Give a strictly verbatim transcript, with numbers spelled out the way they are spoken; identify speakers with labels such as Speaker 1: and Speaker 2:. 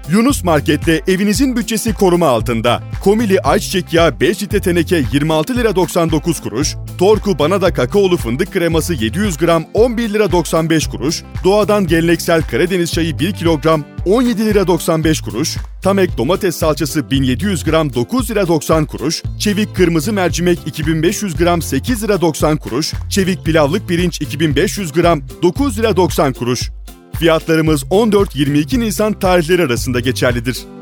Speaker 1: Yunus Market'te evinizin bütçesi koruma altında. Komili ayçiçek yağı beş litre teneke yirmi altı lira doksan dokuz kuruş, Torku Banada kakaolu fındık kreması yedi yüz gram on bir lira doksan beş kuruş, Doğadan geleneksel Karadeniz çayı bir kilogram on yedi lira doksan beş kuruş, Tamek domates salçası bin yedi yüz gram dokuz lira doksan kuruş, Çevik kırmızı mercimek iki bin beş yüz gram sekiz lira doksan kuruş, Çevik pilavlık pirinç iki bin beş yüz gram dokuz lira doksan kuruş. Fiyatlarımız on dört yirmi iki Nisan tarihleri arasında geçerlidir.